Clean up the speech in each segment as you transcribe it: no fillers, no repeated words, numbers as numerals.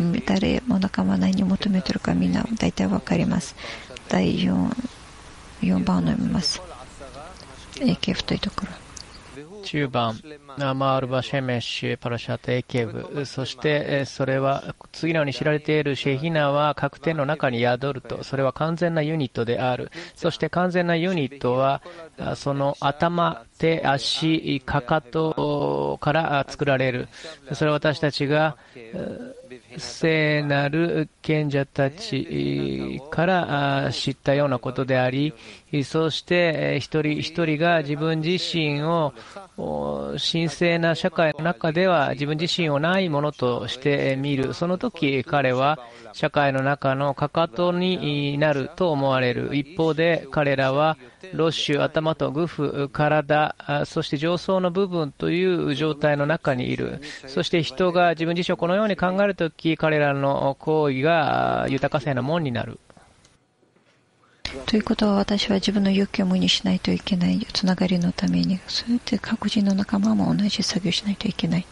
誰も仲間何を求めているかみんな大体わかります。第 4番を読みます。エケフというところ。 10番、マールバ・シェメッシュ、パラシャテ・エケブ。そして、それは、次のように知られているシェヒナは各点の中に宿ると。それは完全なユニットである。そして完全なユニットは、その頭、手、足、かかとから作られる。それは私たちが、聖なる賢者たちから知ったようなことであり、そして一人一人が自分自身を神聖な社会の中では自分自身をないものとして見る。その時彼は社会の中のかかとになると思われる。一方で彼らはロッシュ、頭とグフ、体、そして上層の部分という状態の中にいる。そして人が自分自身をこのように考えるとき、彼らの行為が豊かさへの門になる。 ということは、私は自分の欲求を無にしないといけない。つながりのために、そうやって各人の仲間も同じ作業をしないといけない。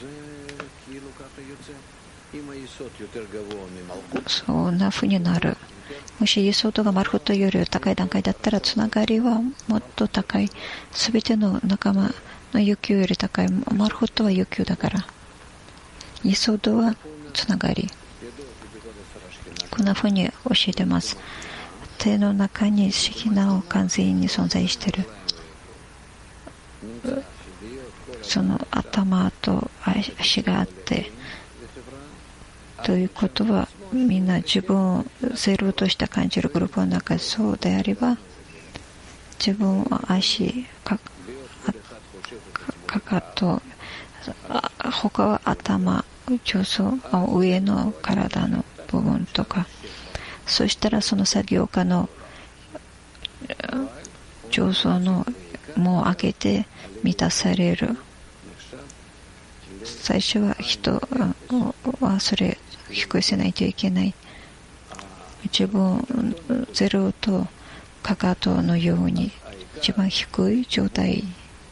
そんなふうになる。もしイエソードがマルフォットより高い段階だったら、つながりはもっと高い。すべての仲間の欲求より高い。マルフォットは欲求だから。イエソードはつながり。こんなふうに教えてます。手の中にシヒナを完全に存在している。その頭と足があって、ということはみんな自分をゼロとして感じるグループの中でそうであれば、自分は足、かかと、他は頭、上層、上の体の部分とか、そしたらその作業家の上層の門を開けて満たされる。最初は人はそれ低くせないといけない。自分ゼロとかかとのように一番低い状態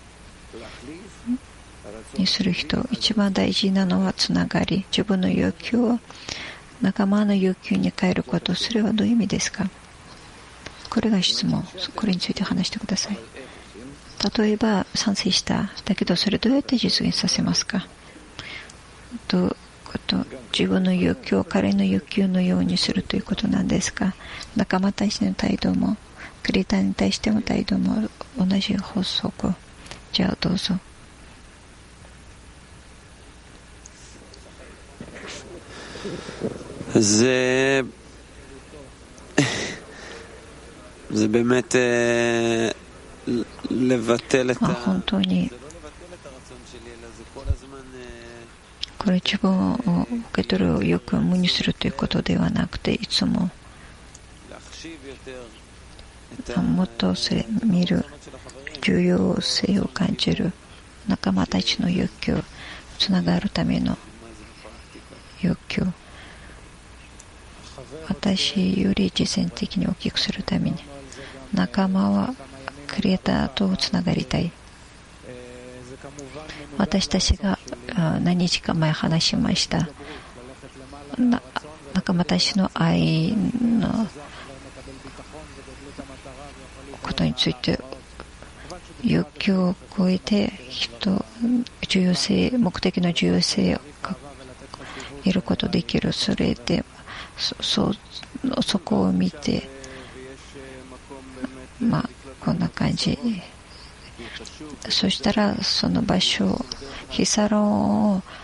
にする人。一番大事なのはつながり。自分の欲求を仲間の欲求に変えること。それはどういう意味ですか？これが質問。これについて話してください。例えば賛成した。だけどそれどうやって実現させますか？自分の欲求を彼の欲求のようにするということなんですか？仲間たちの態度もクリエイターに対しての態度も同じ法則。じゃあどうぞ。 זה באמת לבטל את 本当にこれ自分を受け取る欲を無にするということではなくて、いつももっと見る重要性を感じる仲間たちの欲求、つながるための欲求、私より実践的に大きくするために、仲間はクリエイターとつながりたい。私たちが何日か前話しました仲間たちの愛のことについて、欲求を超えて重要性、目的の重要性を得ることできる。それでそこを見て、こんな感じ。そしたらその場所、ヒサロンを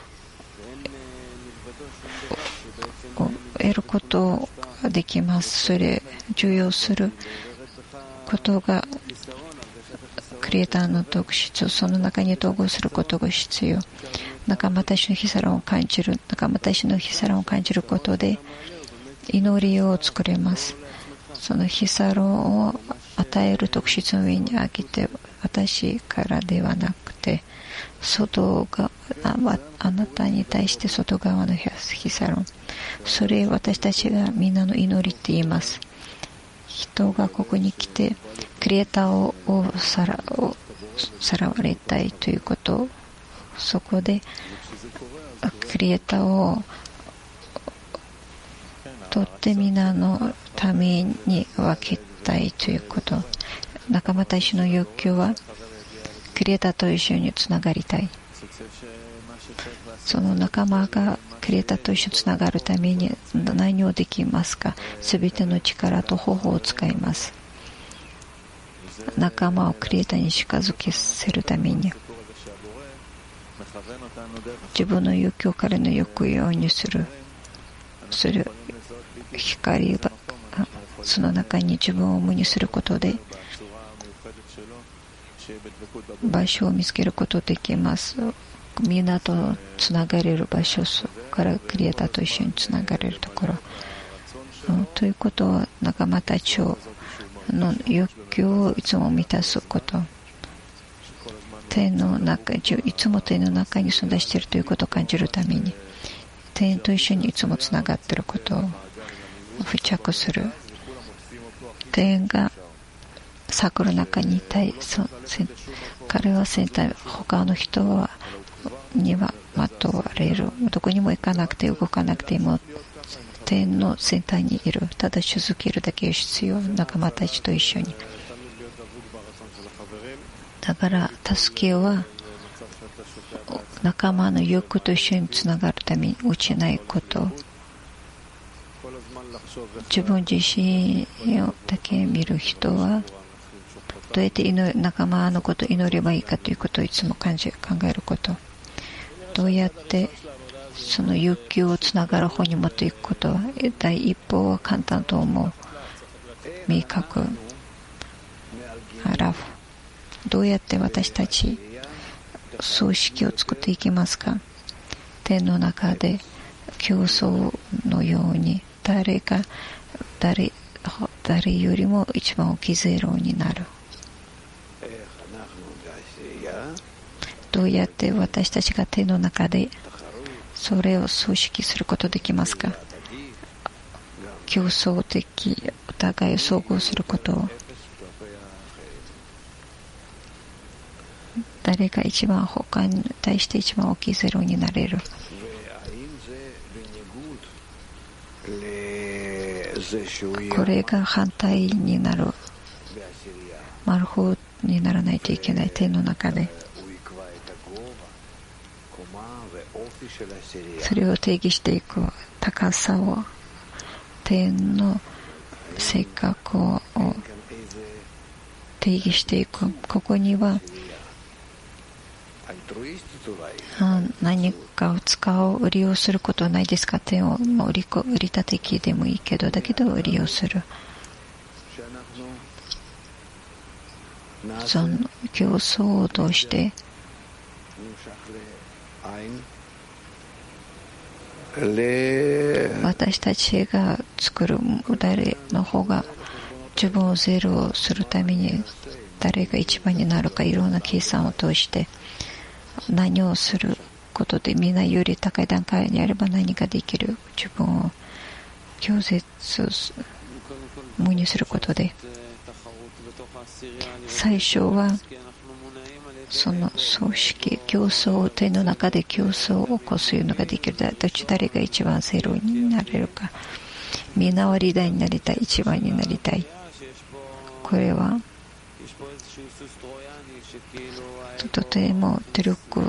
得ることができます。それ重要することがクリエイターの特質、その中に統合することが必要。仲間たちのヒサロンを感じる、仲間たちのヒサロンを感じることで祈りを作れます。そのヒサロンを与える特質の上に上げて、私からではなくて外側、あなたに対して外側のヒサロン、それ私たちがみんなの祈りって言います。人がここに来てクリエイターをさらわれたいということ、そこでクリエイターをとって皆のために分けたいということ。仲間たちの欲求はクリエイターと一緒につながりたい。その仲間がクリエイターと一緒につながるために何をできますか。すべての力と方法を使います。仲間をクリエイターに近づけせるために自分の欲求を彼の欲求にする光がその中に自分を無にすることで場所を見つけることができます。みんなとつながれる場所からクリエイターと一緒につながれるところ、ということは仲間たちの欲求をいつも満たすこと、天の中、いつも天の中に存在しているということを感じるために天と一緒にいつもつながっていることを付着する。天が桜の中にいたい。彼は先端、他の人にはまとわれる。どこにも行かなくて動かなくても天の先端にいる。ただ続けるだけ必要。仲間たちと一緒に。だから助けは仲間の欲と一緒につながるために落ちないこと。自分自身をだけ見る人はどうやって仲間のことを祈ればいいかということをいつも考えること。どうやってその欲求をつながる方に持っていくことは第一歩は簡単と思う。明確アラフ。どうやって私たち組織を作っていきますか。天の中で競争のように誰よりも一番大きいゼロになる。どうやって私たちが天の中でそれを組織することできますか。競争的お互いを総合することを誰が一番他に対して一番大きいゼロになれる。これが反対になる。マルホにならないといけない天の中で。それを定義していく。高さを天の性格を定義していく。ここには何かを利用することはないですか。天を売り立て機でもいいけど、だけど利用する。その競争を通して私たちが作る誰の方が自分をゼロするために誰が一番になるか、いろんな計算を通して何をすることでみんなより高い段階にあれば何ができる。自分を拒絶無にすることで最初はその組織競争天の中で競争を起こすのができる。誰が一番ゼロになれるか。みんなはリーダーになりたい。一番になりたい。これはとても努力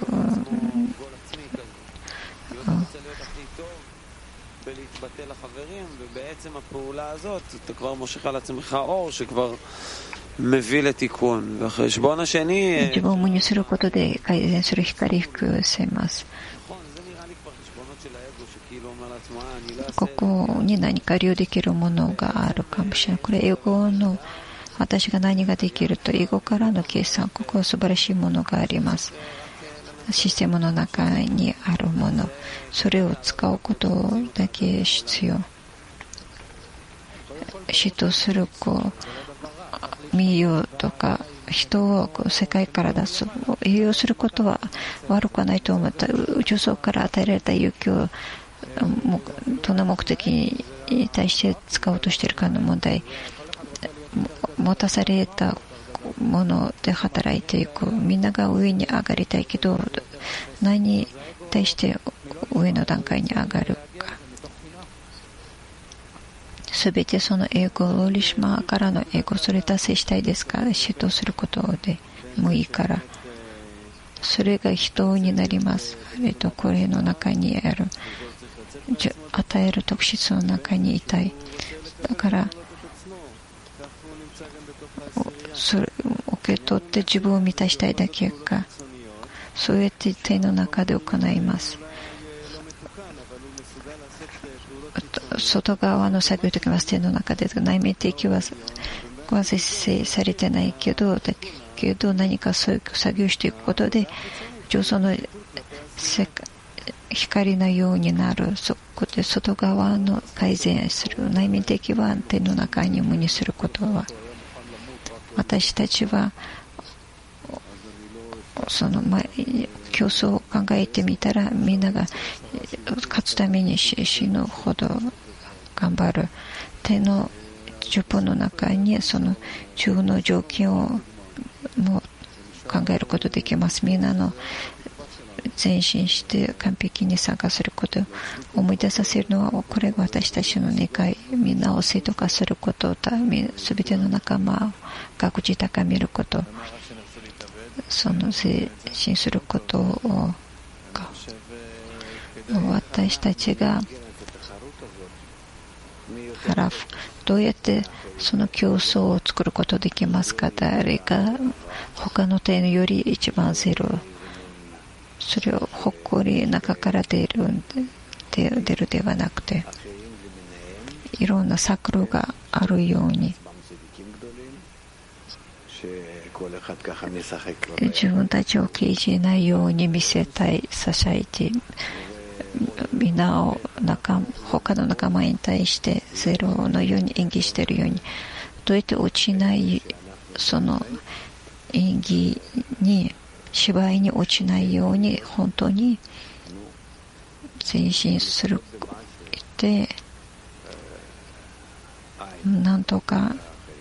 自分を無にすることで改善する光を含せます。ここに何か利用できるものがあるかもしれない。これ英語の私が何ができると英語からの計算、ここは素晴らしいものがあります。システムの中にあるもの、それを使うことだけ必要。死とする名誉とか人を世界から出す栄養することは悪くはないと思った。宇宙層から与えられた勇気をどの目的に対して使おうとしているかの問題。持たされたもので働いていく。みんなが上に上がりたいけど何に対して上の段階に上がるか。 すべてその英語をリシマからの英語それ達成したいですか、指導することでもいいから、それが人になります。これの中にある与える特質の中にいたい。だからそれを受け取って自分を満たしたいだけか、そうやって手の中で行います。外側の作業できます。手の中で内面的は絶世されてないけど、何かそういう作業していくことでその光のようになる。そこで外側の改善する。内面的は手の中に無にすることは、私たちはその競争を考えてみたら、みんなが勝つために死ぬほど頑張る。手の自分の中にその中の条件をも考えることできます。みんなの前進して完璧に参加することを思い出させるのは、これが私たちの願い。みんなを正当化すること、すべての仲間を学自高めること、その前進することを私たちがどうやってその競争を作ることできますか。誰が他の点より一番ゼロ、それを誇り中から出るではなくて、いろんな策があるように、自分たちを軽視ないように見せたい、支えて、みんなを他の仲間に対してゼロのように演技しているように、どうやって落ちないその演技に芝居に落ちないように本当に前進するってなんとか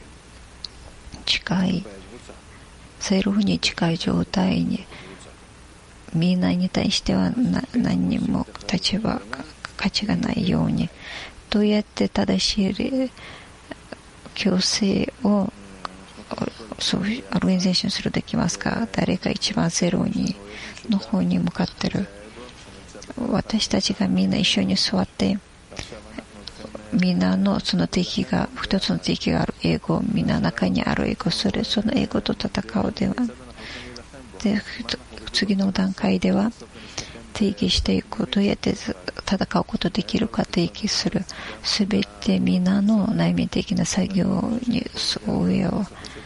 近いセルフに近い状態に、みんなに対しては何にも価値がないように、どうやって正しい強制をそういうオーガニゼーションするできますか。誰が一番ゼロにの方に向かってる。私たちがみんな一緒に座ってみんなのその敵が一つの敵がある英語、みんな中にある英語、その英語と戦うではで、次の段階では定義していく。どうやって戦うことできるか定義する。すべてみんなの内面的な作業に上を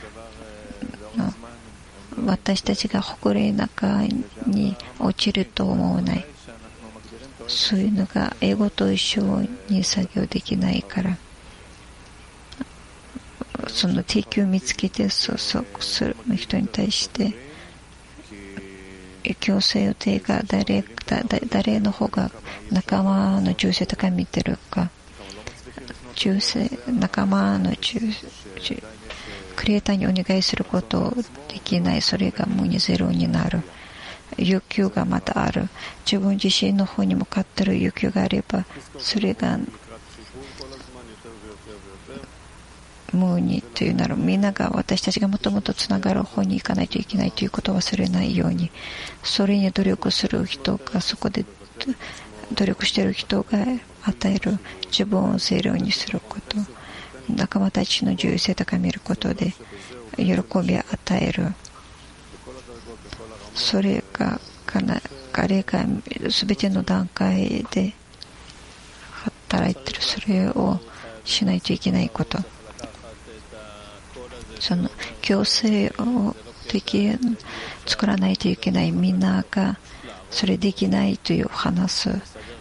私たちが誇りの中に落ちると思わない。そういうのが英語と一緒に作業できないから、その敵を見つけてその人に対して強制予定が誰の方が仲間の重視とか見てるか、仲間のクリエイターにお願いすることできない。それがもうゼロになる。欲求がまたある。自分自身の方に向かっている欲求があれば、それが無にというなら、みんなが私たちがもともとつながる方に行かないといけないということを忘れないように、それに努力する人が、そこで努力している人が与える自分をゼロにすること、仲間たちの重要性を高めることで喜びを与える。それが彼が全ての段階で働いている。それをしないといけないこと、その強制を作らないといけない。みんながそれできないという話す。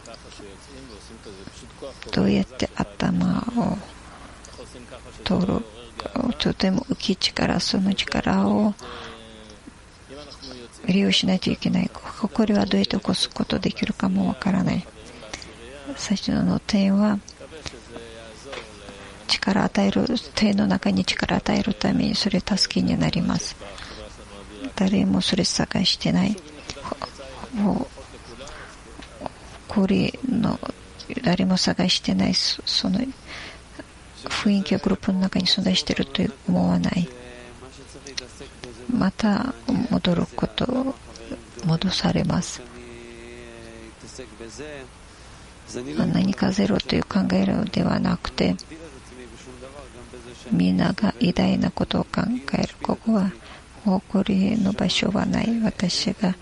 どうやって頭を取る。とても浮き力、その力を利用しないといけない。これはどうやって起こすことできるかもわからない。最初の点は力を与える、手の中に力を与えるためにそれ助けになります。誰もそれ探してない。これの誰も探してない。その雰囲気がグループの中に存在していると思わない。また戻されます。何かゼロという考えるのではなくて、みんなが偉大なことを考える。ここは誇りの場所はない。私が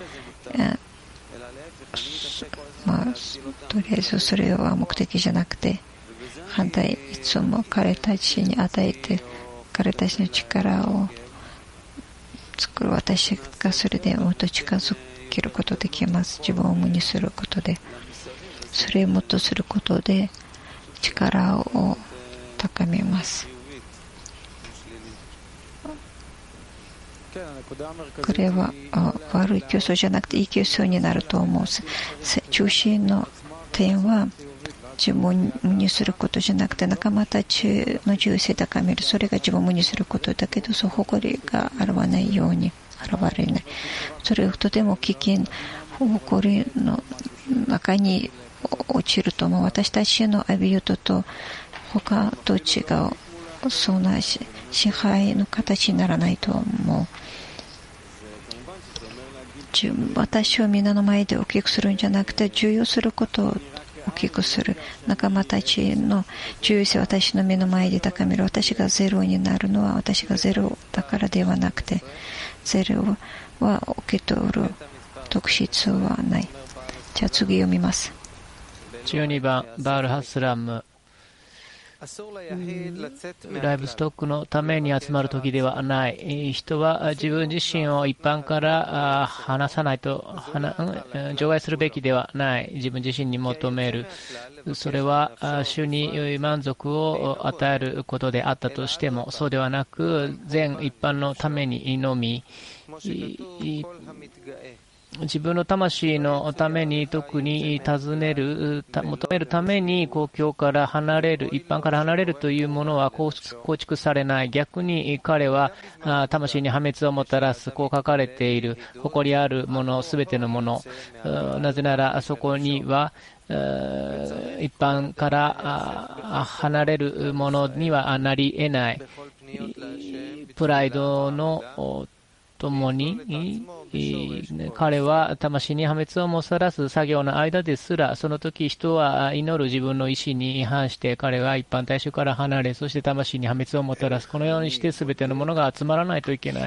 とりあえずそれは目的じゃなくて、反対、いつも彼たちに与えて、彼たちの力を作る。私がそれでもっと近づけることできます。自分を無にすることで、それをもっとすることで力を高めます。これは悪い競争じゃなくていい競争になると思う。中心の点は自分を無にすることじゃなくて、仲間たちの自由性を高める。それが自分を無にすることだけど、そう誇りが現れないように現れない。それはとても危険。誇りの中に落ちると思う。私たちのアビユートと他と違う。そんな支配の形にならないと思う。私を皆の前で大きくするんじゃなくて、重要することを大きくする。仲間たちの重要性を私の目の前で高める。私がゼロになるのは私がゼロだからではなくて、ゼロは受け取る特質はない。じゃあ次読みます。 12番バールハスラム。ライブストックのために集まる時ではない。人は自分自身を一般から離さないと除外するべきではない。自分自身に求める。それは主に満足を与えることであったとしても、そうではなく全一般のためにのみ、自分の魂のために特に求めるために公共から離れる、一般から離れるというものは構築されない。逆に彼は魂に破滅をもたらす。こう書かれている。誇りあるもの、すべてのもの。なぜならそこには一般から離れるものにはなり得ない。プライドのともに彼は魂に破滅をもたらす作業の間ですら、その時人は祈る自分の意思に反して彼が一般大衆から離れ、そして魂に破滅をもたらす。このようにして全てのものが集まらないといけない。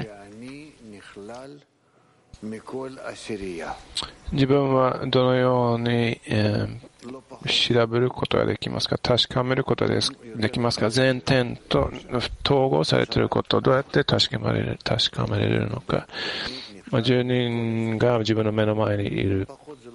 自分はどのように調べることができますか、確かめることができますか。全点と統合されていることをどうやって確かめられるのか。10人が自分の目の前にいる。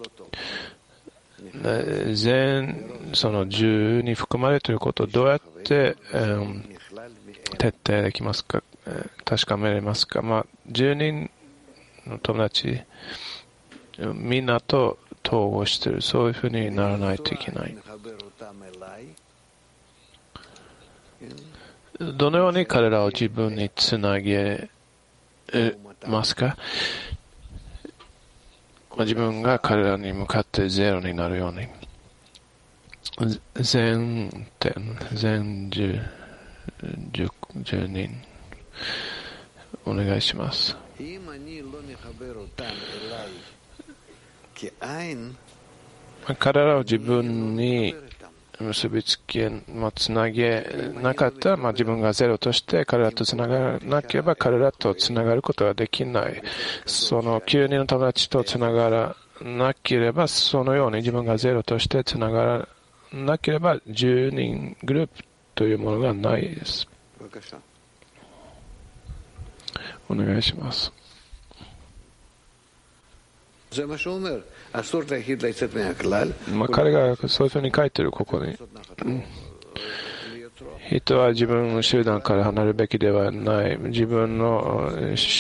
その10に含まれていることをどうやって徹底できますか、確かめられますか。10人の友達みんなと統合している。そういうふうにならないといけない。どのように彼らを自分につなげますか。自分が彼らに向かってゼロになるように。全10人お願いします。彼らを自分に結びつけ、つなげなかったら、自分がゼロとして彼らとつながらなければ彼らとつながることができない。その9人の友達とつながらなければ、そのように自分がゼロとしてつながらなければ10人グループというものがないです。お願いします。彼がそういうふうに書いてる。ここに人は自分の集団から離れるべきではない。自分の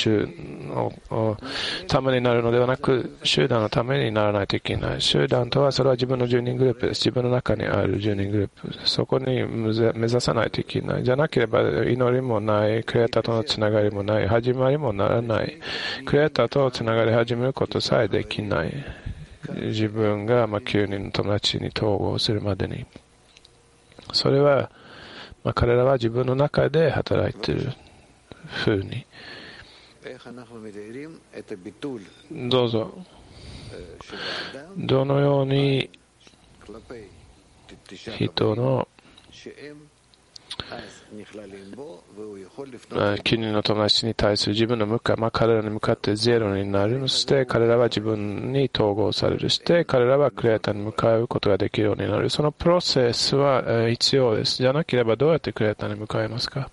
ためになるのではなく、集団のためにならないといけない。集団とは、それは自分の10人グループです。自分の中にある10人グループ。そこに目指さないといけない。じゃなければ祈りもない、クリエイターとのつながりもない、始まりもならない。クリエイターとつながり始めることさえできない。自分が9人の友達に統合するまでに。それは彼らは自分の中で働いているふうに。どうぞ。どのように人の9人の友達に対する自分の向かい、彼らに向かってゼロになる。そして彼らは自分に統合される。そして彼らはクリエイターに向かうことができるようになる。そのプロセスは必要です。じゃなければどうやってクリエイターに向かいますか？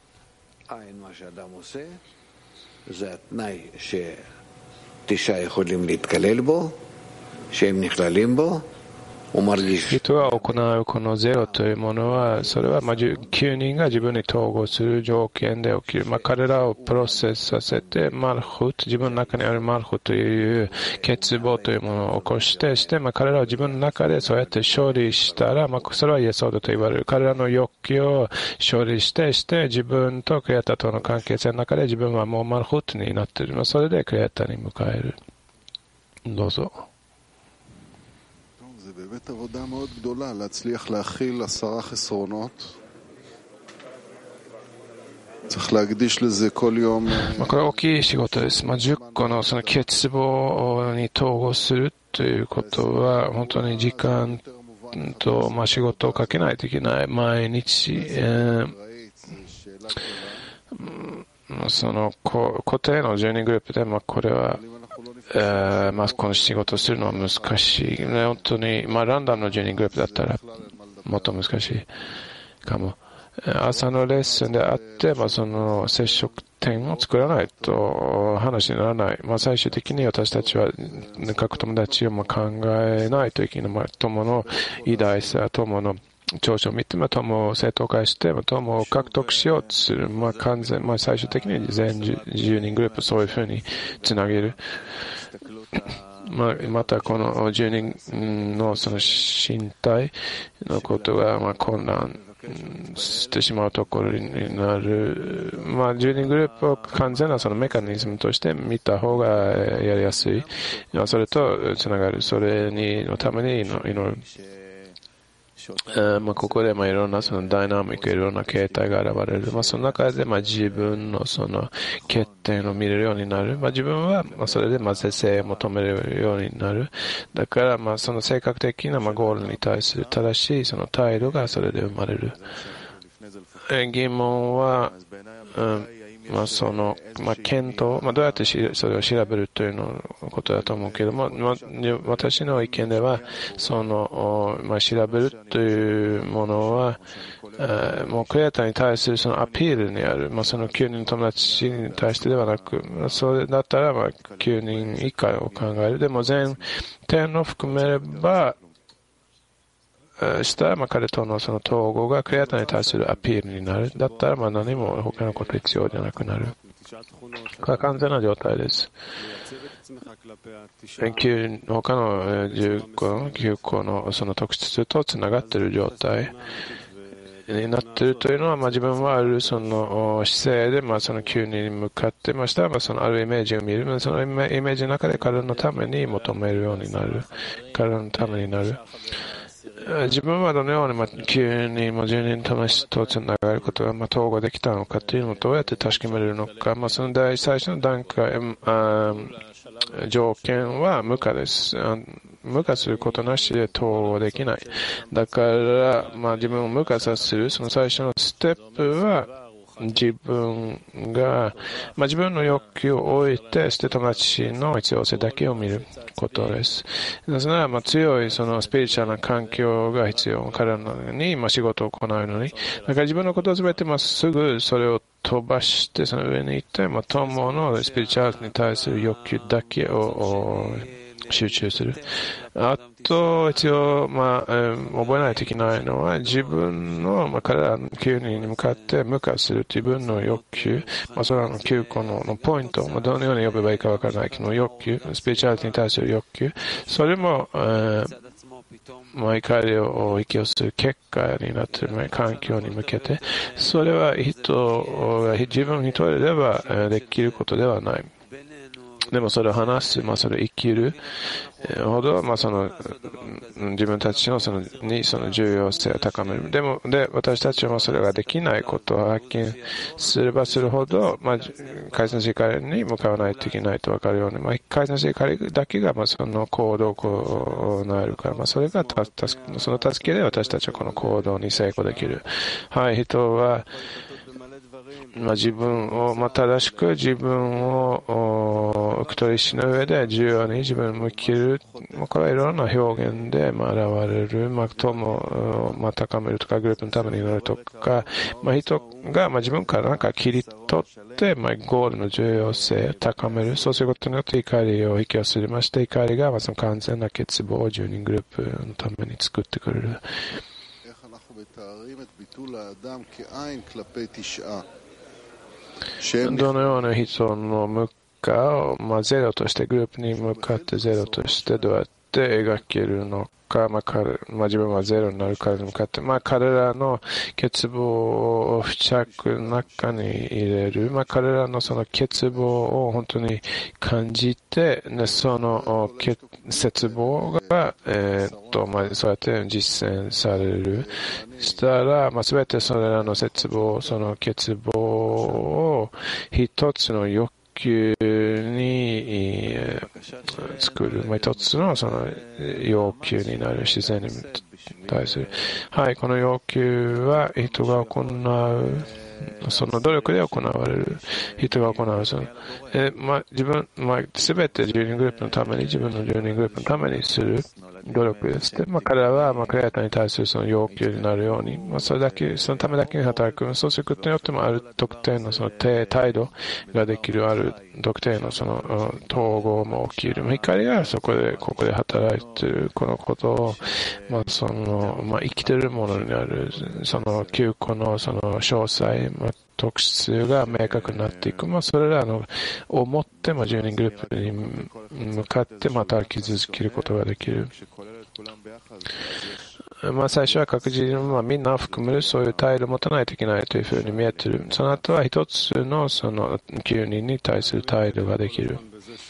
人が行うこのゼロというものは、それは9人が自分に統合する条件で起きる。彼らをプロセスさせて、マルフト、自分の中にあるマルフトという欠乏というものを起こして、彼らを自分の中でそうやって勝利したら、それはイエソードと言われる。彼らの欲求を勝利して、自分とクリエイターとの関係性の中で自分はもうマルフトになっている。それでクリエイターに迎える。どうぞ。 זה באמת עבודה מאוד גדולה להצליח להכיל 10 חסרונות. צריך להקדיש לזה כל יום. これは大きい仕事です。10個のその欠乏に統合するということは本当に時間と仕事をかけないといけない。毎日、その固定の10人グループでこれはこの仕事をするのは難しい。本当に、ランダムの10人グループだったらもっと難しいかも。朝のレッスンであって、その接触点を作らないと話にならない。最終的に私たちは各友達を考えないといけない。友の偉大さ、友の長所を見て、友を正当化して、友を獲得しようとする。完全、最終的に全10人グループそういうふうにつなげる。またこの10人のその身体のことが困難してしまうところになる。10人グループを完全なそのメカニズムとして見た方がやりやすい。それとつながる。それのために祈る。ここでいろんなそのダイナミック、いろんな形態が現れる。その中で自分のその欠点を見れるようになる。自分はそれで是正を求めるようになる。だからその性格的なゴールに対する正しいその態度がそれで生まれる。疑問は、その検討、どうやってそれを調べるというのことだと思うけども、私の意見ではその、調べるというものはもうクリエイターに対するそのアピールにある。その9人の友達に対してではなく、それだったら9人以下を考える。でも全点を含めればしたら彼とのその統合がクリエイターに対するアピールになる。だったら何も他のこと必要じゃなくなる。これは完全な状態です。他の10個の9個のその特質とつながっている状態になっているというのは、自分はあるその姿勢でその9人に向かってしたらそのあるイメージを見る。そのイメージの中で彼のために求めるようになる。彼のためになる。自分はどのように9人も10人友達とつながることが統合できたのかというのをどうやって確かめれるのか。その最初の段階、条件は無価です。無価することなしで統合できない。だから、自分を無価させるその最初のステップは自分が、自分の欲求を置いて友達の必要性だけを見ることです。なぜなら強いそのスピリチュアルな環境が必要。彼らに仕事を行うのに。だから自分のことを全てすぐそれを飛ばしてその上に行って、友のスピリチュアルに対する欲求だけを集中する。あと、一応、覚えないといけないのは、自分の、彼らの9人に向かって無化する自分の欲求、それらの9個のポイント、どのように呼べばいいかわからないけど、欲求、スピリチュアリティに対する欲求、それも、怒りを引き寄せる結果になっている環境に向けて、それは人が自分一人ではできることではない。 でもそれを話す、それを生きるほど、自分たちのその重要性を高める。で、私たちはそれができないことを発見すればするほど、改善し怒りに向かわないといけないと分かるように、改善し怒りだけが、その行動を行えるから、それがその助けで私たちはこの行動に成功できる。はい、人は、自分を、正しく自分を受け取りしの上で重要に自分を生きる。これはいろんな表現で現れる。友を高めるとか、グループのためになるとか、人が自分から切り取って、ゴールの重要性を高める。そうすることによって怒りを引き寄せまして、怒りがその完全な欠乏を10人グループのために作ってくれる。どのような人の向かを、ゼロとしてグループに向かってゼロとしてどうやって描けるのか、自分はゼロになるからに向かって、彼らの欠乏を付着の中に入れる、彼らのその欠乏を本当に感じて、その欠乏が、そうやって実践される。したら、すべてそれらの欠乏、その欠乏を一つの欲求に作る。一つのその要求になる、自然に対する。はい、この要求は人が行う。その努力で行われる。人が行う。自分、すべて10人グループのために、自分の10人グループのためにする努力です。で、彼らは、クリエイターに対するその要求になるように、そのためだけに働く。そうすることによっても、ある特定のその態度ができる、ある特定のその統合も起きる。光がここで働いている、このことを、生きているものになる、その9個のその詳細、特質が明確になっていく。それらをもって10人グループに向かって働き続けることができる。最初は各自みんなを含めるそういう態度を持たないといけないというふうに見えている。その後は一つのその9人に対する態度ができる。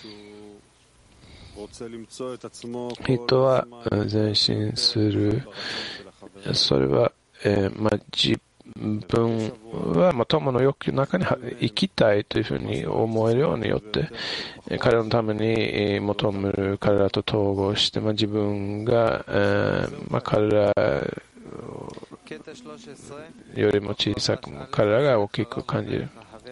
人は前進する。それは、自分は友の欲求の中に生きたいというふうに思えるようによって彼らのために求める、彼らと統合して、自分が、彼らよりも小さく、彼らが大きく感じる。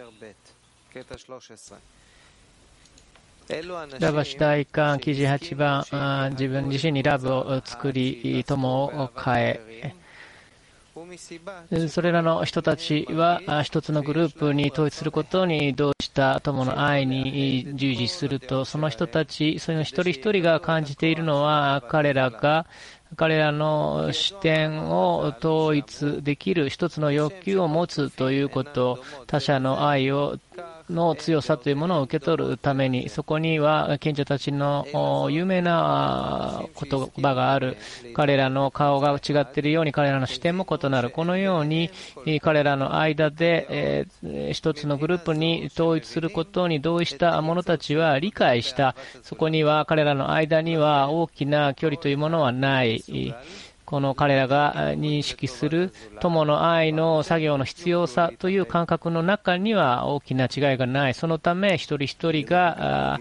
ラバシ大観記事8番、自分自身にラブを作り友を変え、それらの人たちは一つのグループに統一することに同した友の愛に従事すると、その人たち、その一人一人が感じているのは、彼らの視点を統一できる一つの欲求を持つということ、他者の愛の強さというものを受け取るために、そこには賢者たちの有名な言葉がある。彼らの顔が違っているように彼らの視点も異なる。このように彼らの間で一つのグループに統一することに同意した者たちは理解した。そこには彼らの間には大きな距離というものはない。この彼らが認識する友の愛の作業の必要さという感覚の中には大きな違いがない。そのため一人一人が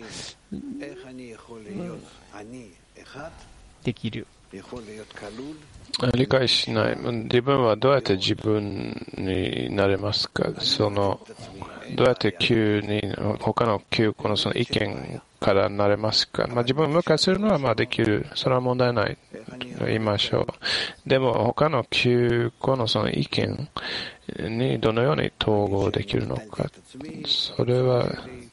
できる。 理解しない。自分はどうやって自分になれますか。どうやって他の9個のその意見からなれますか。自分を向かするのはできる。それは問題ないと言いましょう。でも他の9個のその意見にどのように統合できるのか。それは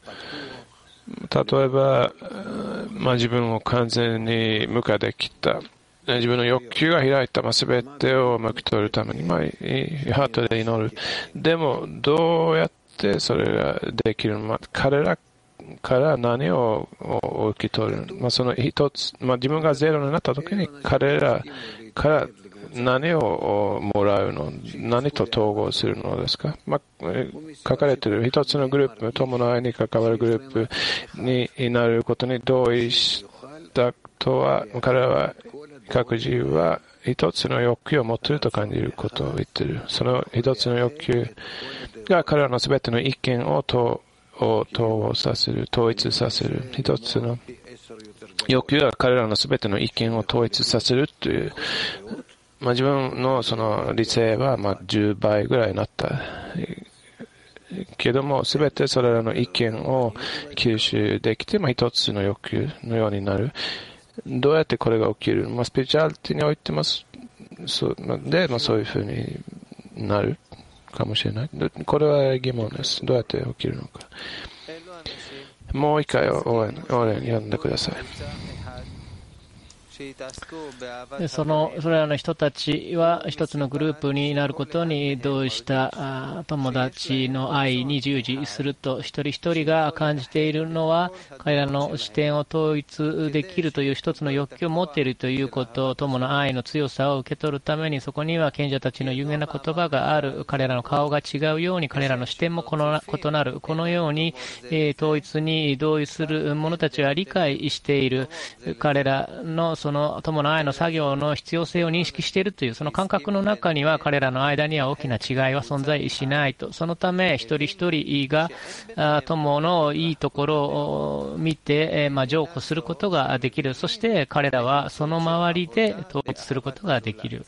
例えば、自分を完全に無化できた。自分の欲求が開いた全てを受け取るために、ハートで祈る。でも、どうやってそれができるのか。彼らから何を受け取る。その一つ、自分がゼロになった時に彼らから何をもらうの、何と統合するのですか。書かれている一つのグループ、友の愛に関わるグループになることに同意したとは、彼らは各自は一つの欲求を持っていると感じることを言っている。その一つの欲求が彼らのすべての意見を統合させる、統一させる。一つの欲求が彼らのすべての意見を統一させるという、自分のその理性は10倍ぐらいになったけども、すべてそれらの意見を吸収できて、一つの欲求のようになる。どうやってこれが起きる？スピリチュアリティにおいてもそういうふうになるかもしれない。これは疑問です。どうやって起きるのか。もう一回応援読んでください。 それらの人たちは一つのグループになることに同意した友達の愛に従事すると、一人一人が感じているのは彼らの視点を統一できるという一つの欲求を持っているということ、友の愛の強さを受け取るために、そこには賢者たちの有名な言葉がある。彼らの顔が違うように彼らの視点も異なる。このように統一に同意する者たちは理解している。彼らのその友の愛の作業の必要性を認識しているというその感覚の中には、彼らの間には大きな違いは存在しないと。そのため一人一人が友のいいところを見て譲歩することができる。そして彼らはその周りで統一することができる。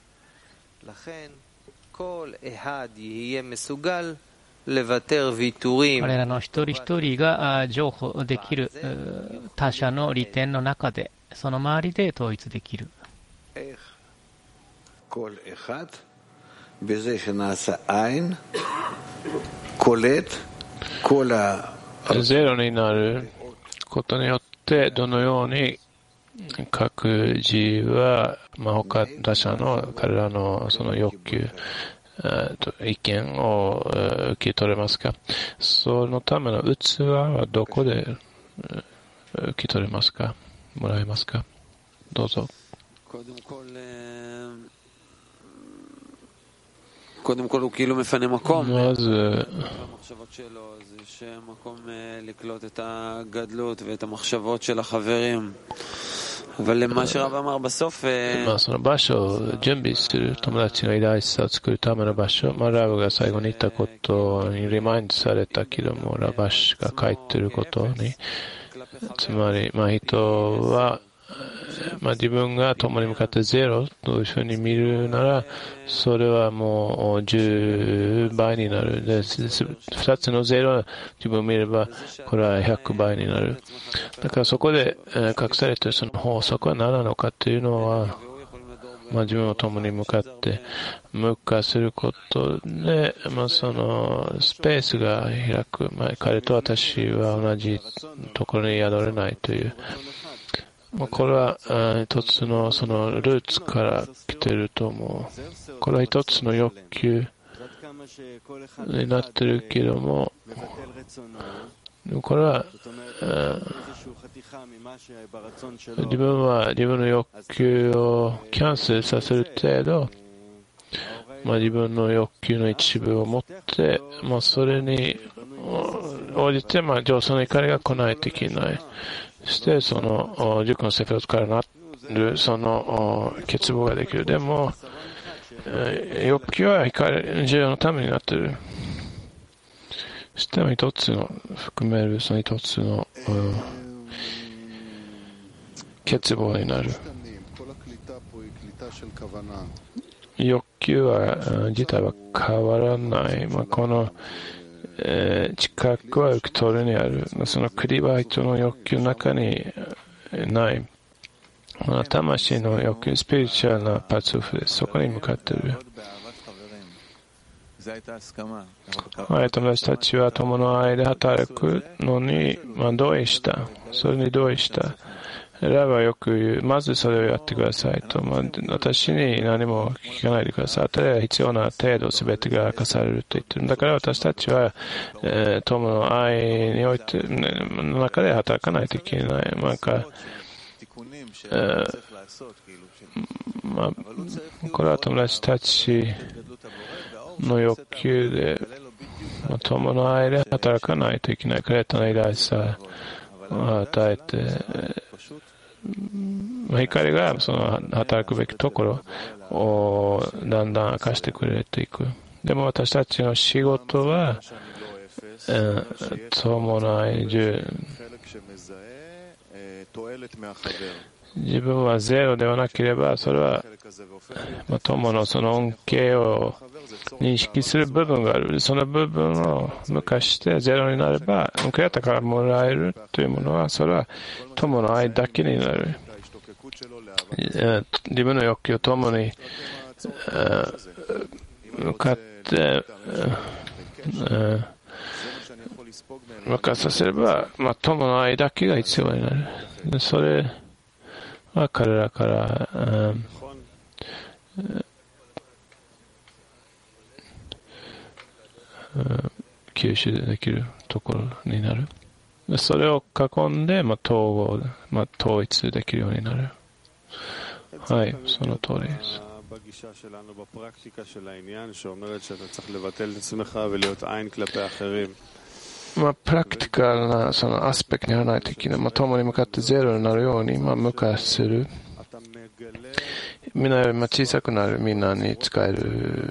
彼らの一人一人が譲歩できる他者の利点の中で、その周りで統一できる。 ゼロになることによってどのように各自は他者の彼らのその欲求意見を受け取れますか。そのための器はどこで受け取れますか、もらえますか。どうぞ。まずその場所を準備する、友達の偉大さを作るための場所、ラブが最後に言ったことにリマインドされたけども、ラバシが書いていることに、つまり人は自分が友に向かってゼロというふうに見るなら、それはもう10倍になる。で、2つのゼロを自分を見れば、これは100倍になる。だからそこで隠されているその法則は何なのかというのは、自分を友に向かって無化することで、そのスペースが開く。彼と私は同じところに宿れないという。これは一つのそのルーツから来ていると思う。これは一つの欲求になっているけども、これは自分は自分の欲求をキャンセルさせる程度、自分の欲求の一部を持って、それに応じて上層の怒りが来ないといけない。そしてその塾のセフェロトからなるその欠乏ができる。でも欲求は光需要のためになっている。そして一つの含めるその一つの欠乏になる。欲求は自体は変わらない。この知覚は受け取るにある。そのクリバイトの欲求の中にない。魂の欲求、スピリチュアルなパツフです。そこに向かっている。友達たちは友の愛で働くのに同意した。それに同意した。ラブはよく言う。まずそれをやってくださいと。私に何も聞かないでください。ただ必要な程度全てが明かされると言っている。だから私たちは、友の愛において、中で働かないといけない。 これは友達たちの欲求で、友の愛で働かないといけない。クレータの偉大さを与えて、光がその働くべきところをだんだん明かしてくれていく。でも私たちの仕事は、友の愛中、自分はゼロではなければ、それは友のその恩恵を認識する部分がある。その部分を無化してゼロになれば、クレータからもらえるというものは、それは友の愛だけになる。自分の欲求を友に向かって無化させれば、友の愛だけが必要になる。それは彼らから吸収できるところになる。それを囲んで、統一できるようになる。はい、その通りです。プラクティカルなそのアスペクトにならないといけない。友に向かってゼロになるように、無化する。みんなより小さくなる、みんなに使える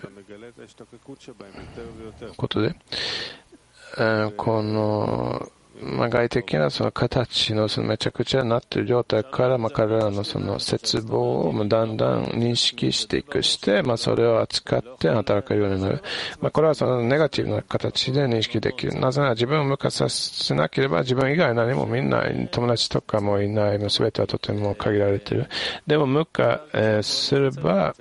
ことで、この外的なその形のめちゃくちゃになっている状態から、彼らのその絶望をだんだん認識していくして、それを扱って働くようになる。これはそのネガティブな形で認識できる。なぜなら自分を無化させなければ自分以外何もみんな友達とかもいない。全てはとても限られている。でも無化すれば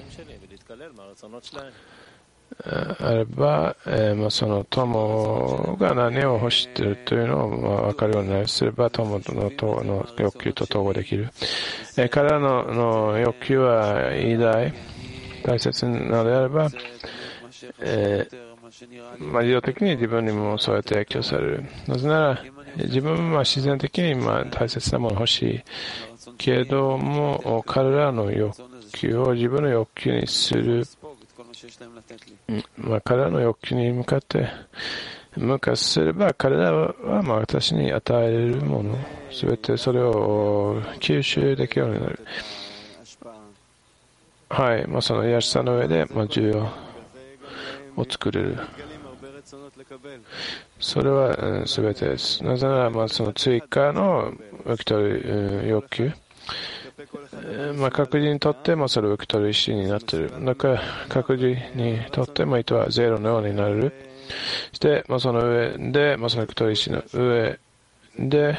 あれば、その友が何を欲しているというのを分かるようになるすれば、友の欲求と統合できる。彼らの欲求は偉大切なのであれば、自動的に自分にもそうやって影響される。なぜなら、自分は自然的に大切なもの欲しいけども、彼らの欲求を自分の欲求にする。彼らの欲求に向かって無化すれば、彼らは私に与えるものすべてそれを吸収できるようになる。はい、その優しさの上で需要を作れる。それはすべてです。なぜならその追加の受け取る欲求、各自にとってもそれを受け取る意思になっている。だから各自にとっても意図はゼロのようになる。そして、その上で、その受け取る意思の上で、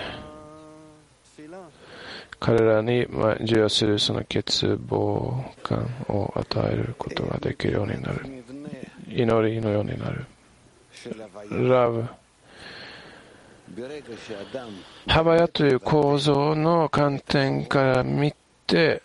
彼らに授与するその欠乏感を与えることができるようになる。祈りのようになる。ラブ。ハバヤという構造の観点から見て、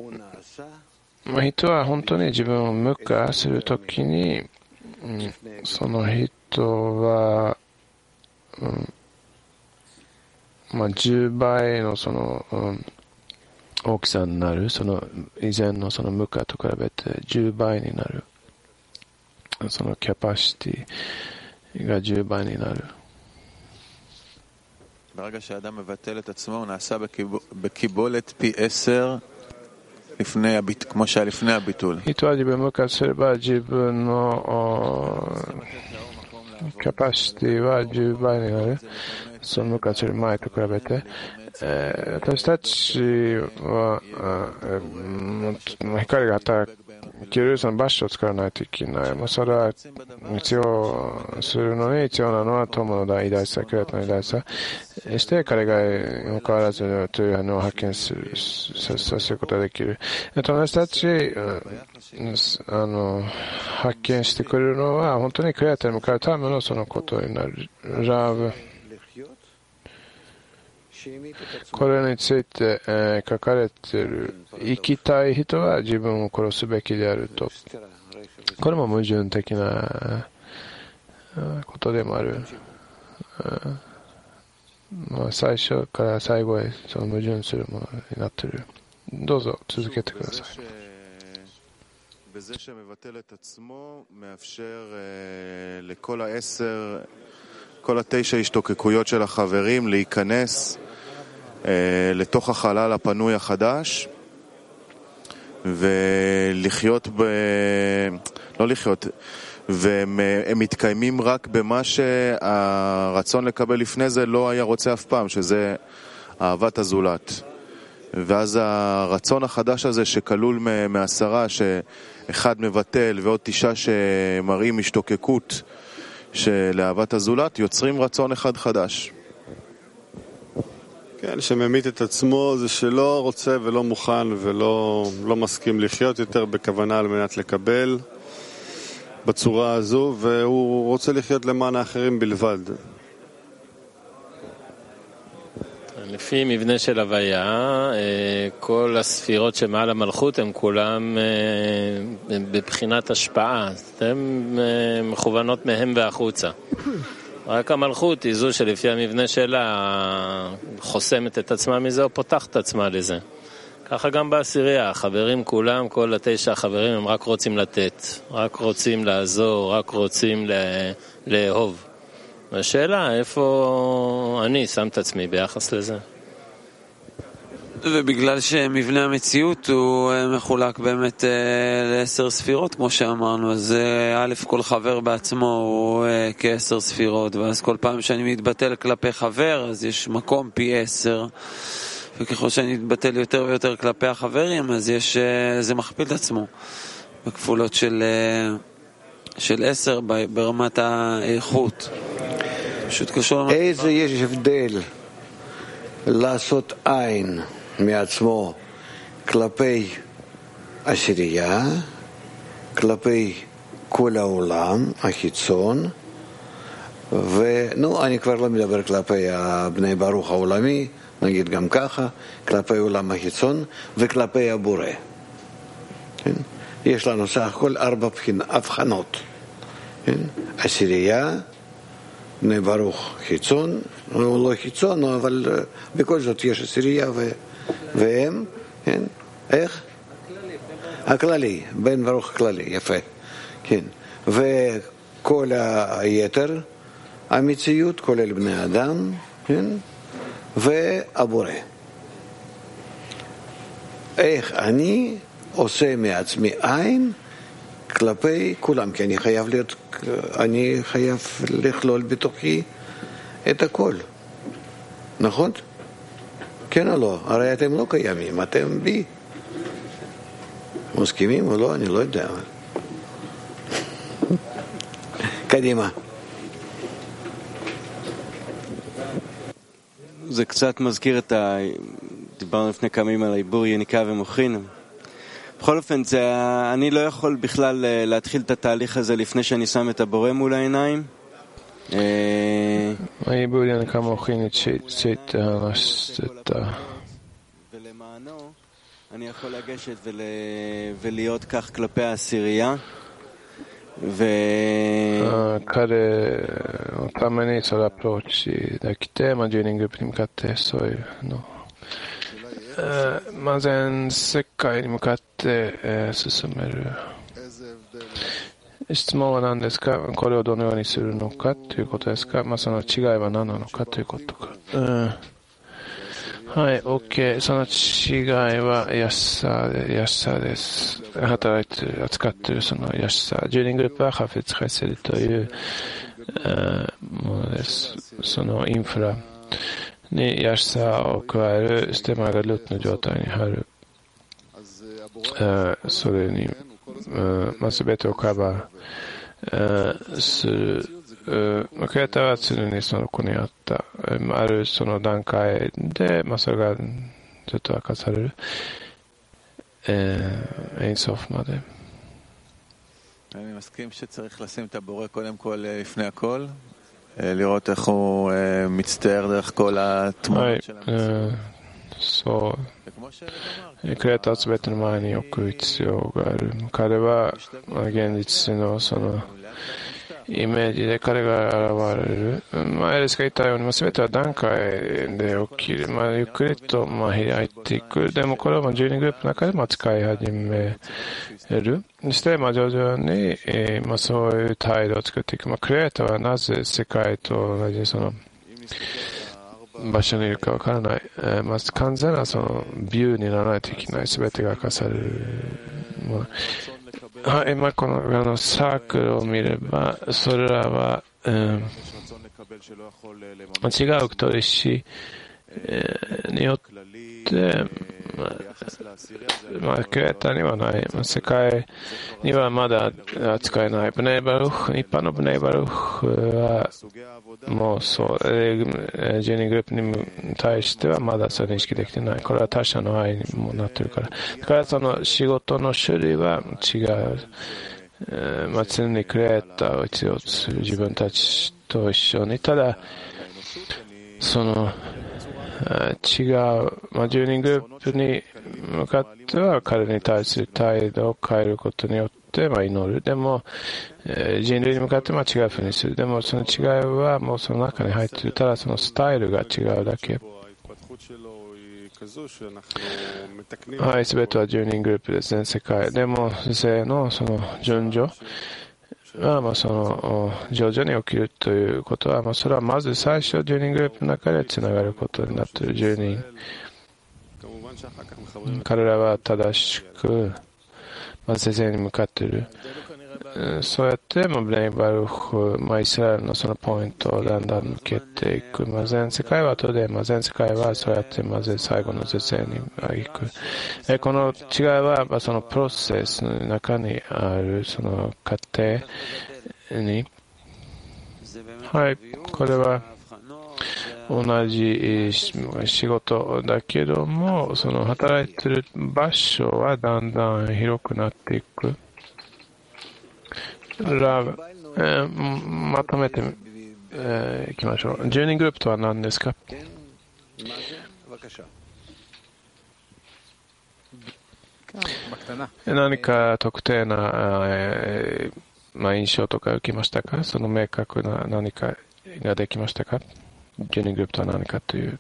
人は本当に自分を無化するときに、その人は、10倍のその、大きさになる。その以前のその無化と比べて10倍になる。そのキャパシティが10倍になる。 ברגע שאדם מבטל את עצמו, הוא נעשה בקיבולת פי 10 כמו שהיה לפני הביטול. 人は自分を無化すれば自分のキャパシティは10倍になる。その無化する前と比べて、私たちは光が働けるその場所を作らないといけない。それは必要するのに必要なのは友の偉大さ、クレータの偉大さ。して彼が変わらずというのを発見させることができる。友達たち発見してくれるのは本当にクレータに向かうためのそのことになる。ラブ。これについて、書かれている。生きたい人は自分を殺すべきであると。これも矛盾的なことでもある。最初から最後へその矛盾するものになっている。 どうぞ続けてください。 בזה שמבטל את עצמו מאפשר כל 9 השתוקקויות של החברים להיכנס לתוך החלל הפנוי החדש ולחיות לא לחיות, והם מתקיימים רק במה שהרצון לקבל לפני זה לא היה רוצה אף פעם, שזה אהבת הזולת. ואז הרצון החדש הזה שכלול מ10 שאחד מבטל ועוד 9 שמראים השתוקקות של אהבת הזולת, יוצרים רצון אחד חדש. כן, שממית את עצמו זה שלא רוצה ולא מוכן ולא מסכים לחיות יותר בכוונה על מנת לקבל בצורה הזו, והוא רוצה לחיות למען האחרים בלבד. לפי מבנה של הוויה, כל הספירות שמעל המלכות הם כולם בבחינת השפעה, הן מכוונות מהם והחוצה. רק המלכות היא זו שלפי המבנה שלה חוסמת את עצמה מזה או פותחת את עצמה לזה. ככה גם בעשירייה, החברים כולם, כל 9 החברים הם רק רוצים לתת, רק רוצים לעזור, רק רוצים לאהוב. השאלה, איפה אני שם את עצמי ביחס לזה? ובגלל שמבנה המציאות הוא מחולק באמת ל10 ספירות, כמו שאמרנו, אז א', כל חבר בעצמו הוא כ10 ספירות, ואז כל פעם שאני מתבטל כלפי חבר, אז יש מקום פי 10, וככל שאני מתבטל יותר ויותר כלפי החברים, אז זה מכפיל את עצמו בכפולות של 10 ברמת האיכות. פשוט קשור. איזה יש הבדל לעשות עין מעצמו כלפי עשירייה, כלפי כל העולם החיצון, אני כבר לא מדבר כלפי בני ברוך העולמי, נגיד גם ככה, כלפי עולם החיצון וכלפי הבורא. כן? יש לנו סך הכל 4 הבחנות. כן? עשירייה, בני ברוך חיצון, הוא לא חיצון, אבל בכל זאת יש עשירייה והם, כן? איך? הכללי, בן ברוך הכללי, יפה. כן. וכל היתר, המציאות, כולל בני אדם, כן? והבורא. איך אני עושה מעצמי עין כלפי כולם, כי אני חייב לכלול בתוכי את הכל. נכון? כן או לא? הרי אתם לא קיימים, אתם בי. מסכימים או לא? אני לא יודע. קדימה. זה קצת מזכיר דיברנו לפני כמה ימים על העיבור יניקה ומוחין. בכל אופן, אני לא יכול בכלל להתחיל את התהליך הזה לפני שאני שם את הבורא מול העיניים. העיבור יניקה ומוחין ולמענו אני יכול לגשת ולהיות כך כלפי העשירייה. 彼のためにそれアプローチできて、10人グループに向かってそういうの全世界に向かって、進める。質問は何ですか？これをどのようにするのかということですか？その違いは何なのかということか。はい、OK。その違いは安さです。働いている、扱っているその安さ。10人グループはハフェツハセルというものです。そのインフラに安さを加えるステマがルートの状態に入る。それに、全てをカバーする。クリエイターは常にその子にあった、あるその段階で、それがずっと明かされる、エインソフまで。 אני מסכים שצריך לשים את הבורא קודם כל לפני הכל, לראות איך הוא מצטער דרך כל התמונות של המציאות. そう。クリエイターは全ての前に置く必要がある。彼は現実のそのイメージで彼が現れる。エリスが言ったように、全ては段階で起きる。ゆっくりと開いていく。でもこれは12グループの中で使い始める。そして徐々に、そういう態度を作っていく。クリエイターはなぜ世界と同じその場所にいるかわからない。完全なそのビューにならないといけない。全てが明かされる。このサークルを見れば、それらは、違う太りしによって、クリエイターにはない。世界にはまだ扱えない。ブネイバルフ、一般のブネイバルフは、もうそう、12グループに対してはまだそれ認識できてない。これは他者の愛にもなっているから。だからその仕事の種類は違う。常にクリエイターを必要とする自分たちと一緒に。ただ、その、違う、10人グループに向かっては彼に対する態度を変えることによって祈る。でも、人類に向かって違うふうにする。でもその違いはもうその中に入っている。ただそのスタイルが違うだけ。はい、すべては10人グループです、全世界。でも、性のその順序は、その徐々に起きるということは、それはまず最初10人グループの中でつながることになっている10人。彼らは正しく、先生に向かっている。そうやって、ブネイバルフ、イスラエルのそのポイントをだんだん抜けていく。全世界は後で、全世界はそうやって最後の絶世に行く。この違いは、そのプロセスの中にある、その過程に、はい、これは同じ仕事だけども、その働いている場所はだんだん広くなっていく。まとめていきましょう。10人グループとは何ですか？何か特定な、印象とか受けましたか？その明確な何かができましたか？10人グループとは何かという。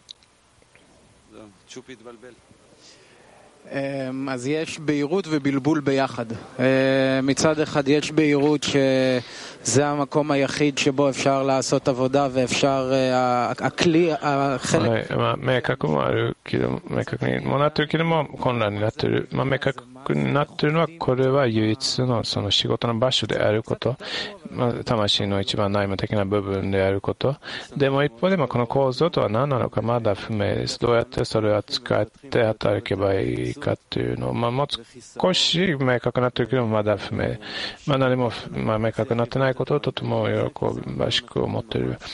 אז יש בהירות ובלבול ביחד. מצד אחד יש בהירות שזה המקום היחיד שבו אפשר לעשות עבודה ואפשר, הכלי, החלק... 明確もあるけど、明確にもなってるけども混乱になってる。明確になってるのは、これは唯一のその仕事の場所であること。魂の一番内面的な部分であること。でも一方でこの構造とは何なのかまだ不明です。どうやってそれを使って働けばいいかというのを、もう少し明確になっているけどもまだ不明。何も、明確になってないことをとても喜ばしく思っている。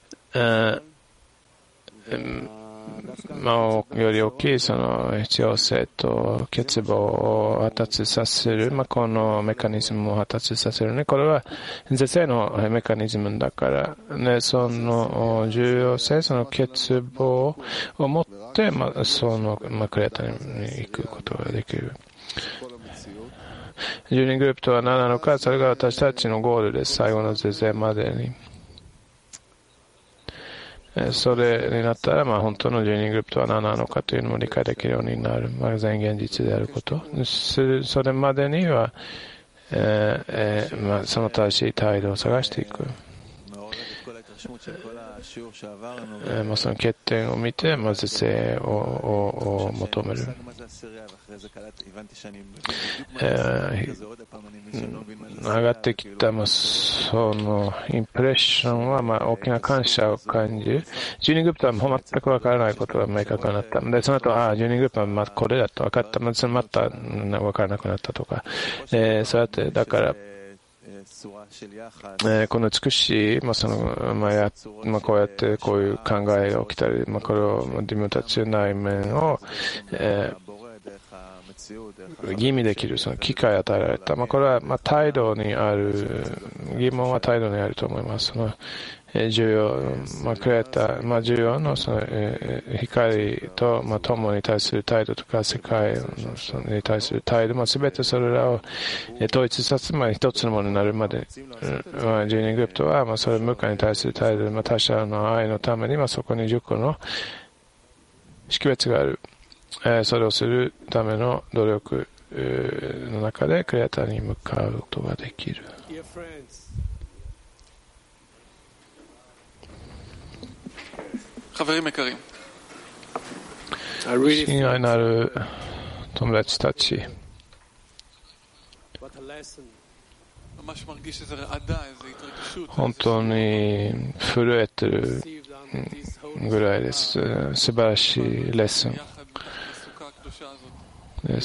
より大きいその必要性と欠乏を発達させる、このメカニズムを発達させるね。これは絶世のメカニズムだからね。その重要性、その欠乏を持って、そのクリエイターに行くことができる。10人グループとは何なのか、それが私たちのゴールです。最後の絶世までに。それになったら、本当の10人グループとは何なのかというのも理解できるようになる。全現実であること。それまでには、その正しい態度を探していく。その欠点を見て、是正を求める。上がってきた、そのインプレッションは、大きな感謝を感じる。12グループとは全く分からないことが明確になった。で、その後、12グループはこれだと分かった。また分からなくなったとか。そうやって、だから、この美しい、こうやってこういう考えが起きたり、これを自分たちの内面を、吟味できるその機会を与えられた。これは態度にある、疑問は態度にあると思います。その重要、クレーター、重要のその、光と、友に対する態度とか、世界に対する態度、すべてそれらを統一させ、一つのものになるまで、10人グループとは、それ無価に対する態度で、他者の愛のために、そこに10個の識別がある。それをするための努力の中で、クレーターに向かうことができる。親愛なる友達たち、本当に震えてるぐらいです。素晴らしいレッスンです。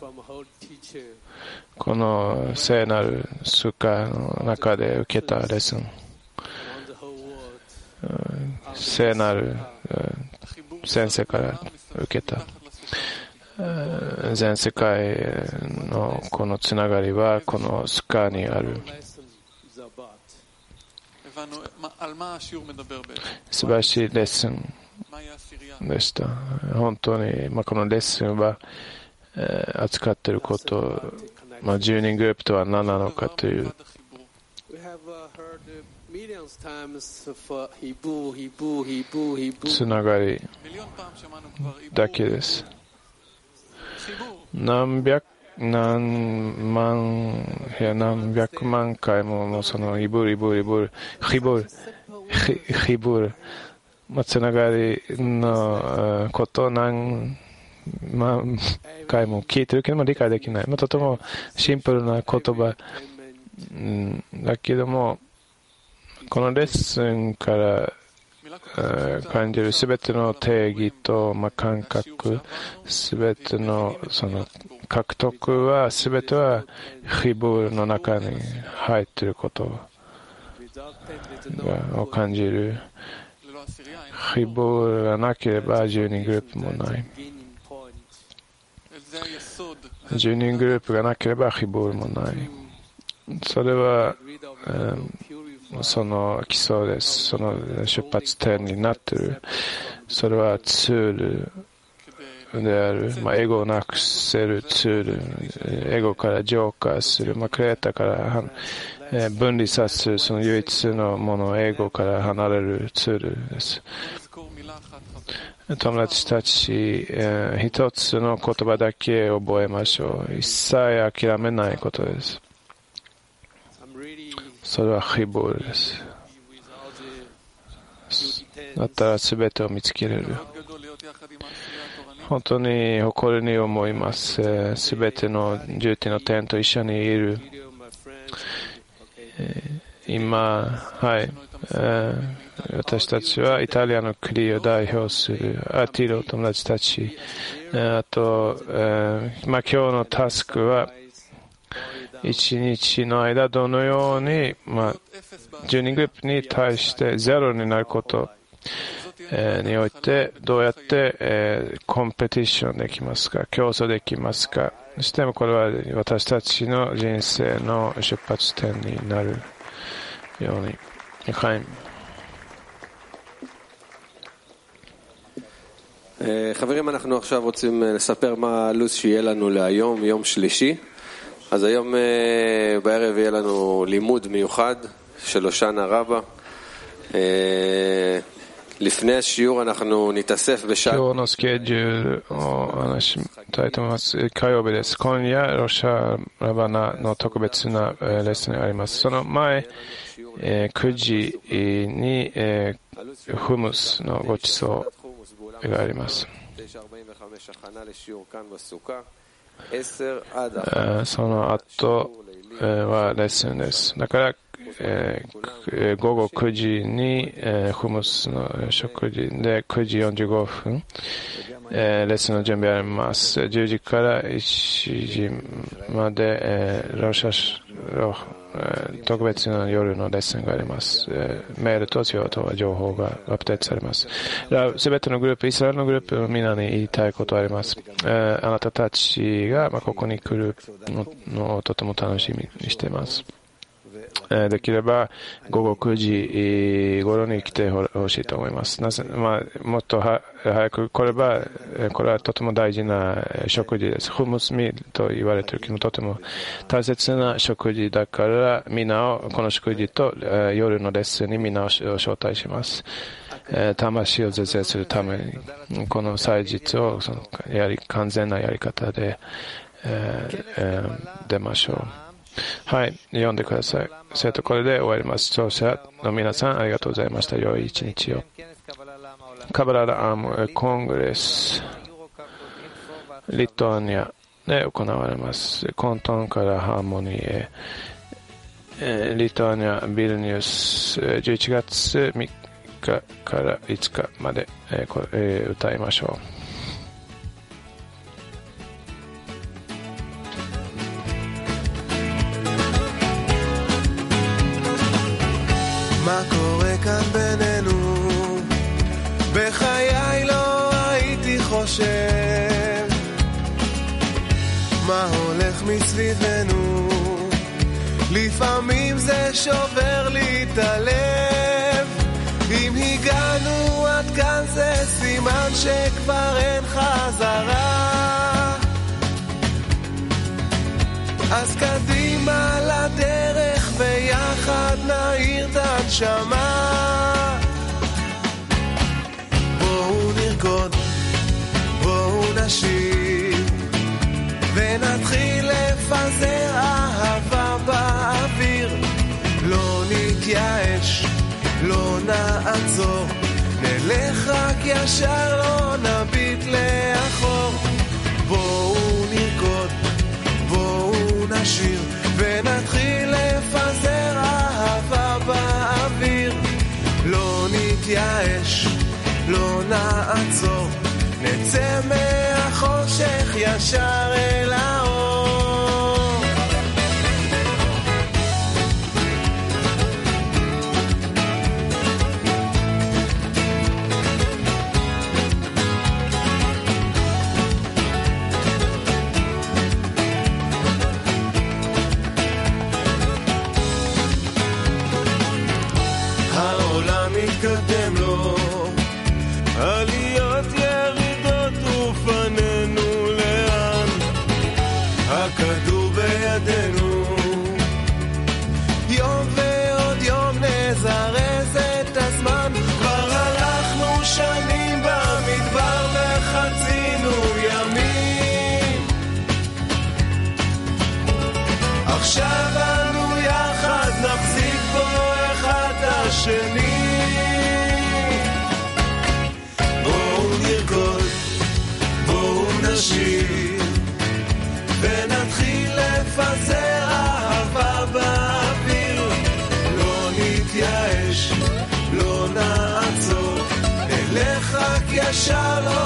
この聖なるスカの中で受けたレッスン、聖なる先生から受けた全世界のこのつながりはこのスカにある。素晴らしいレッスンでした。本当に、このレッスンは、扱っていること、10人グループとは何なのかというつながりだけです。何百万回もそのヒブルつながりのことを何万回も聞いてるけども理解できない。とてもシンプルな言葉だけども、このレッスンから感じるすべての定義と感覚、すべてのその獲得はすべてはヒブルの中に入っていることを感じる。ヒブルがなければ10人グループもない。10人グループがなければヒブルもない。それは、その基礎です。その出発点になっている。それはツールである。エゴをなくせるツール。エゴから浄化する。クレーターから分離させる。その唯一のもの、エゴから離れるツールです。友達たち、一つの言葉だけ覚えましょう。一切諦めないことです。それはヒブルです。だったら全てを見つけれる。本当に誇りに思います。全ての重点の点と一緒にいる。今、私たちはイタリアの国を代表するアティロ友達たち。あと、今日のタスクは、一日の間どのように、10人グループに対してゼロになることにおいてどうやって、コンペティションできますか、競争できますか。そしてもこれは私たちの人生の出発点になるように。 חברים, אנחנו עכשיו רוצים לספר מה הלו"ז שיהיה לנו להיום, יום שלישי. אז היום בערב יהיה לנו לימוד מיוחד של הושענא רבה. לפני השיעור אנחנו נתאסף בשעה. 今日のスケジュールを話したいと思います。火曜日です。今夜ロシアラバナの特別なレッスンがあります。その前、9時にフムスのごちそうがあります。その後はレッスンです。だから、午後9時にフムスの食事で9時45分、レッスンの準備あります。10時から1時まで、特別な夜のレッスンがあります。メールと情報がアップデートされます。すべてのグループ、イスラエルのグループのみんなに言いたいことがあります。あなたたちがここに来るのをとても楽しみにしています。 できれば午後9時頃に来てほしいと思います。もっと早く来れば、これはとても大事な食事です。フムスミールと言われているけど、とても大切な食事だから、みんなをこの食事と夜のレッスンにみんなを招待します。魂を是正するために、この祭日を完全なやり方で、出ましょう。はい、読んでください。それとこれで終わります。視聴者の皆さんありがとうございました。良い一日を。カバララアムコングレスリトアニアで行われます。コントンからハーモニーへ、リトアニアビルニュース11月3日から5日まで、歌いましょう。 מה קורה כאן בינינו? בחיי לא הייתי חושב מה הולך מסביבנו. לפעמים זה שובר לי את הלב. אם הגענו עד כאן זה סימן שכבר אין חזרה. אז קדימה לדרך ויחד נעיר את הנשמה. בואו נרקוד, בואו נשיר ונתחיל לפזר אהבה באוויר. לא נתייאש, לא נעצור, נלך רק ישר, לא נביט לאחור. בואו נרקוד, בואו נשיר ונתחיל לפזר אהבה באוויר. לא נתייאש, לא נעצור, נצא מהחושך ישר אל האור. מתקדם לו עליות ירידות ופנינו לאן. הכדור בידינו, יום ועוד יום נזרז את הזמן. כבר הלכנו שנים במדבר וחצינו ימים. עכשיו אנו יחד נחזיק פה אחד השני. נשיר ונתחיל לפזר אהבה באוויר. לא נתייאש, לא נעצור, נלך רק ישר, לא